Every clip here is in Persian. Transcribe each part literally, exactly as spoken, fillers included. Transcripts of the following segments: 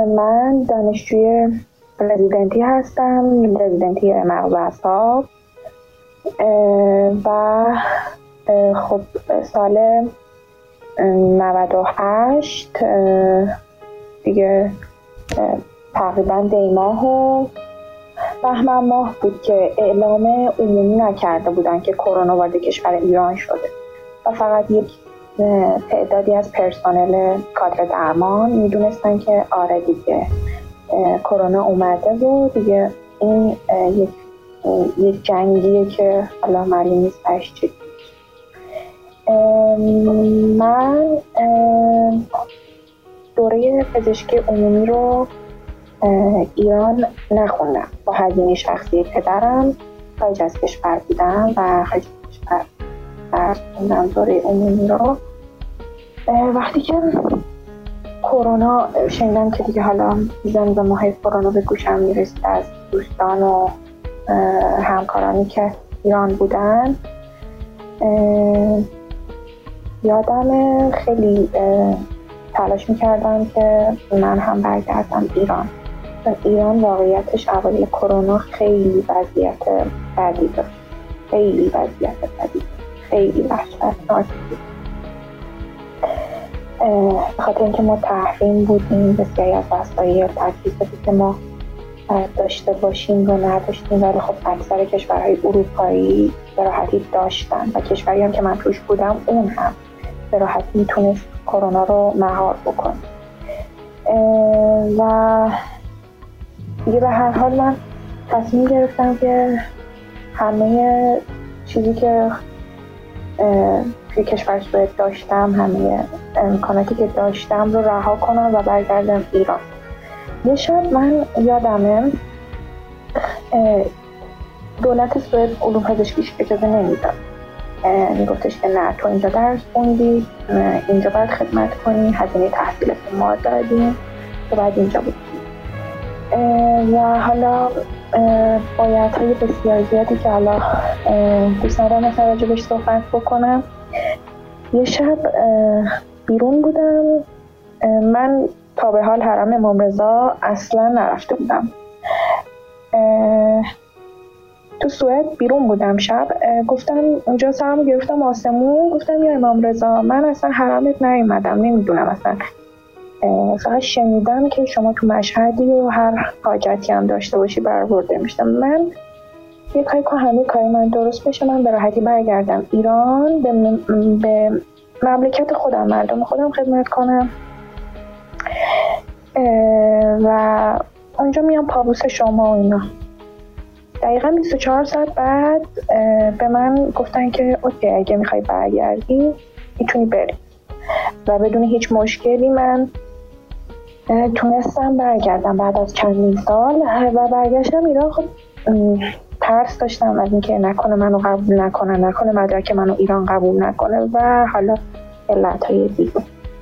من دانشجوی رزیدنتی هستم، رزیدنتی مغز و اعصاب و خب سال نود و هشت دیگه تقریبا دی ماه و بهمن ماه بود که اعلام عمومی نکرده بودن که کرونا وارد کشور ایران شده و فقط یک تعدادی از پرسنل کادر درمان میدونستن که آره دیگه کرونا اومده و دیگه این یک یک جنگیه که حالا معلوم نیست برش چی. من دوره پزشکی عمومی رو ایران نخوندم. با هزینه شخصی پدرم خارج از کشور بودم و خارج از کشور خوندم دوره عمومی رو. وقتی که کرونا شنیدم که دیگه حالا زمزمه های کرونا به گوشم میرسید از دوستان و همکارانی که ایران بودن، یادم خیلی تلاش میکردم که من هم برگردم ایران. ایران واقعیتش اوایل کرونا خیلی وضعیت بدی داشت، خیلی وضعیت بدی داشت، خیلی وحشتناک بود. به خاطر اینکه ما تحریم بودیم، بسیاری از وسایل تجهیزاتی که ما داشته باشیم رو نداشتیم، ولی خب اکثر کشورهای اروپایی به راحتی داشتن و کشوری هم که من توش بودم اون هم به راحتی میتونست کرونا رو مهار بکنه. و دیگه به هر حال من تصمیم گرفتم که همه چیزی که توی کشور سوئد داشتم، همه امکاناتی که داشتم رو رها کنم و برگردم ایران. یه شب من یادمه دولت سوئد علوم پزشکیش اجازه نمیداد، میگفتش که نه تو اینجا درس خوندی، اینجا باید خدمت کنی، هزینه تحصیلت ما دادیم، تو باید اینجا بودی. و حالا بایدهای بسیار زیادی که حالا دوست ندارم مثلا راجبش صحبت بکنم. یه شب بیرون بودم، من تا به حال حرم امام رضا اصلا نرفته بودم. تو سوئد بیرون بودم شب، گفتم اونجا سرمو گرفتم آسمون، گفتم یا امام رضا من اصلا حرمت نیومدم، نمیدونم اصلا، فقط شنیدم که شما تو مشهدی و هر حاجتی هم داشته باشی برآورده میشم. من یه کاری کنم همه کاری من درست بشه، من به راحتی برگردم ایران، به, م... به مملکت خودم، مردم خودم خدمت کنم و اونجا میام پابوس شما و اینا. دقیقا بیست و چهار ساعت بعد به من گفتن که اوکی اگه میخوای برگردی میتونی بری و بدون هیچ مشکلی من تونستم برگردم بعد از چندین سال و برگشتم ایران. خب ترس داشتم از اینکه نکنه منو قبول نکنه، نکنه مدرک منو ایران قبول نکنه و حالا علتهای دیگه.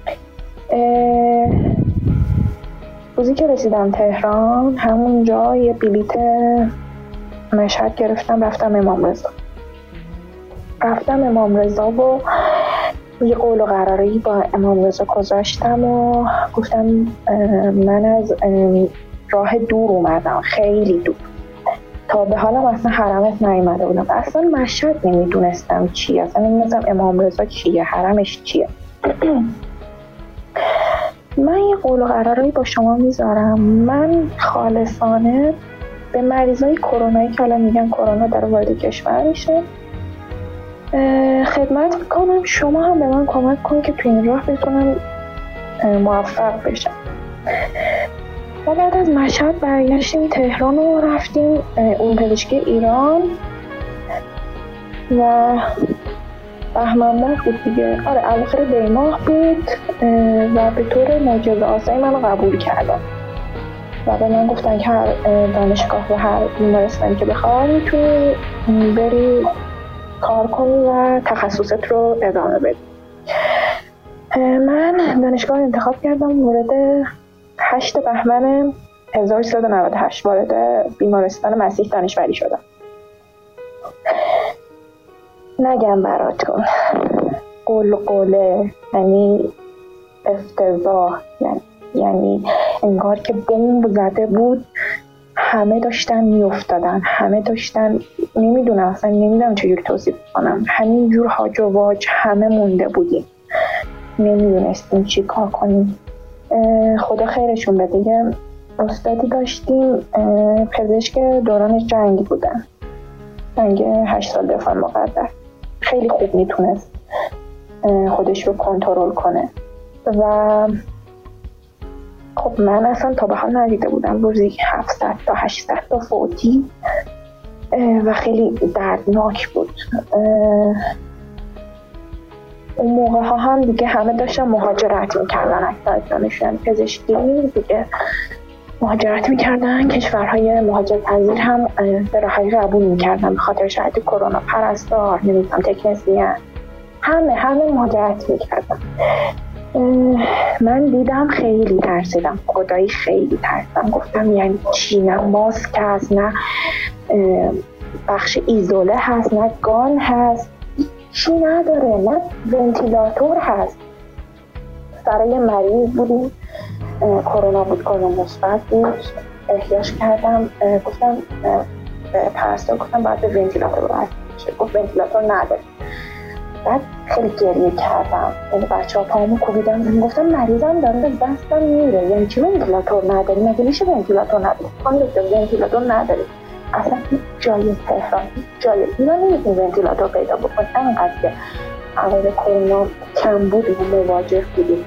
روزی که رسیدم تهران همونجا یه بلیت مشهد گرفتم، رفتم امام رضا رفتم امام رضا و یه قول و قراری با امام رضا گذاشتم و گفتم من از راه دور اومدم، خیلی دور، تا به حالم اصلا حرمت نیومده بودم، اصلا مشهد نمیدونستم چیه، اصلا نمیدونستم امام رضا چیه، حرمش چیه. من یه قول و قراری با شما میذارم، من خالصانه به مریضای کرونایی که حالا میگن کرونا داره وارد کشور میشه خدمت میکنم، شما هم به من کمک کن که تو این راه بتونم موفق بشم. ما بعد از مشهد برگشتیم تهران و رفتیم علوم پزشکی ایران و بهمن ماه بود دیگه، آره اواخر دی ماه بود و به طور معجزه آسایی منو قبول کردن و به من گفتن که هر دانشگاه و هر بیمارستانی که بخوای میتونی بری کار کنی و تخصصت رو ادامه بدی. من دانشگاه رو انتخاب کردم، مورد هشت بهمن هزار و سیصد و نود و هشت وارد بیمارستان مسیح دانشوری شدم. نگم براتون قول قوله، یعنی افتضاح، یعنی یعنی انگار که بمب زده بود، همه داشتن میافتادن، همه داشتن، نمیدونم اصلا نمیدونم چجوری توصیف کنم، همینجور هاج و واج همه مونده بودیم، نمیدونستیم چی کار کنیم. خدا خیرشون بده. یه استادی داشتیم پزشک دوران جنگی بودن، جنگ هشت سال دفاع مقدس، خیلی خوب میتونست خودش رو کنترل کنه و خب من اصلا تا به حال ندیده بودم روزی هفتصد تا هشتصد تا فوتی و خیلی دردناک بود. اون موقع ها هم دیگه همه داشتن مهاجرت میکردن، اکثر دانشجویان پزشکی دیگه مهاجرت میکردن، کشورهای مهاجرپذیر هم به راحتی قبول میکردن به خاطر شرایط کرونا، پرستار، نمیدونم تکنسین، همه همه مهاجرت میکردن. من دیدم خیلی ترسیدم، خدایی خیلی ترسیدم، گفتم یعنی چی؟ نه ماسک هست، نه بخش ایزوله هست، نه گان هست، چی نداره، نه ونتیلاتور هست. برای مریض بودیم، کرونا بود، کرونا مثبت بود، احیاش کردم، گفتم به پرستار گفتم باید به ونتیلاتور بشه، گفت ونتیلاتور نداره. بعد خیلی گریه کردم، یعنی بچه ها پامو کوبیدم، گفتم مریضم داره به دستم میره، یعنی چی ونتیلاتور نداری؟ مگه میشه ونتیلاتور نداری؟ خانم دکتر ونتیلاتور نداری. اصلا هیچ جای تهران، هیچ جای ایران نمیتونی ونتیلاتور پیدا بکنی، انقدر که عوارض کرونا کم بود و مواجه بودیم.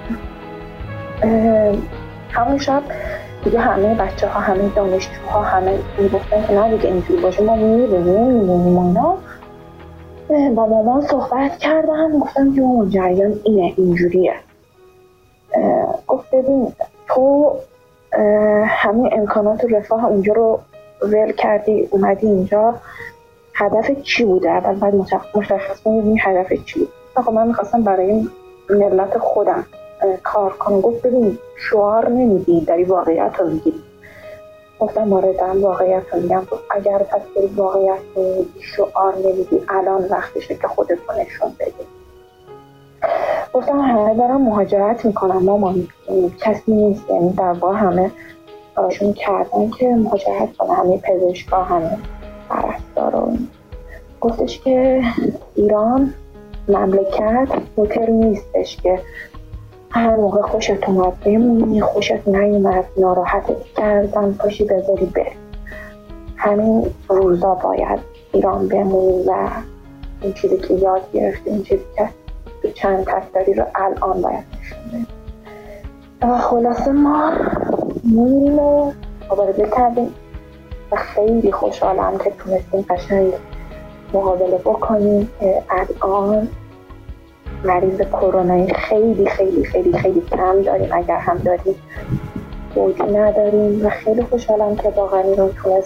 همون شب دیگه همه بچه ها، همه دانشجوها، همه میگفتن که نه دیگه اینجوری باشه ما میریم میمونیم اینا. با مامان صحبت کردم، گفتم که مامان جریان اینه، اینجوریه. گفت ببین تو همین امکانات و رفاه اینجا رو ول کردی اومدی اینجا، هدف چی بوده؟ اول باید مشخص کنی هدف چی بود. خب من میخواستم برای ملت خودم کار کنم. گفت ببین شعار نمیدی، داری واقعیت رو میگی. گفتم آره دارم واقعیت رو میگم. اگر پس داری واقعیت رو میگی، شعار نمیدی، الان وقتشه که خودت رو نشون بدی. گفتم همه دارم مهاجرت میکنم مامان، کسی نیست، یعنی در واقع همه آشون کردن که مهاجرت کنه، همه پزشکا، همه پرستارا. گفتش که ایران مملکت هتل نیستش که هر موقع خوشت اومد بمونی، خوشت نیومد ناراحتت کردن پاشی بذاری بری. همین روزا باید ایران بمونی و این چیزی که یاد گرفتی، این چیزی که تو چند تکداری رو الان باید نشون بدی. و خلاصه ما موندیم و مبارزه کردیم و خیلی خوشحالم که تونستیم قشنگ مقابله بکنیم که الان مریض کرونایی خیلی خیلی خیلی خیلی کم داریم، اگر هم داریم فوتی نداریم و خیلی خوشحالم که واقعا ایران تونست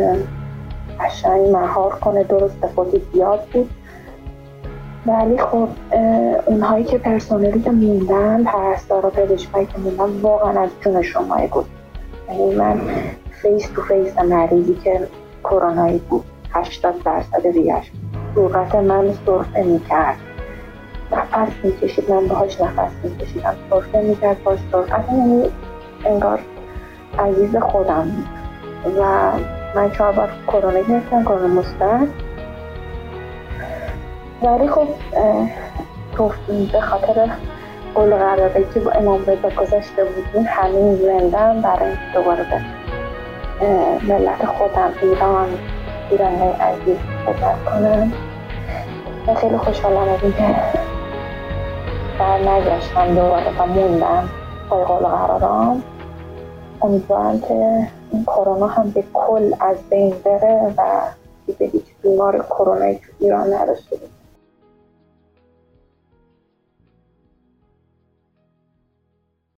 قشنگ مهار کنه. درست فوتی زیاد بود ولی خب اونهایی که پرسنلی که موندن، پرستارا، پزشکایی که موندن واقعا از جونشون مایه بود. یعنی من فیس تو فیس مریضی که کرونایی بود هشتاد درصد ریش صورت من سرفه میکرد، نفس میکشید، من باهاش نفس میکشیدم، سرفه میکرد باش سرفه، اصلا یعنی انگار عزیز خودم بود. و من چهار بار کرونا گرفتم، کرونا مثبت، ولی خب تو به خاطر قول قراردادی که با امام رضا گذاشته بودیم همین زندم برای دوباره به ملت خودم، ایران، ایرانی عزیز خدمت کنم. من خیلی خوشحالم از این که بر نگشتم دوباره و موندم پای قول قرارام. امیدوارم که این کرونا هم به کل از بین بره و دیگه هیچ بیمار کرونایی تو ایران نداشته.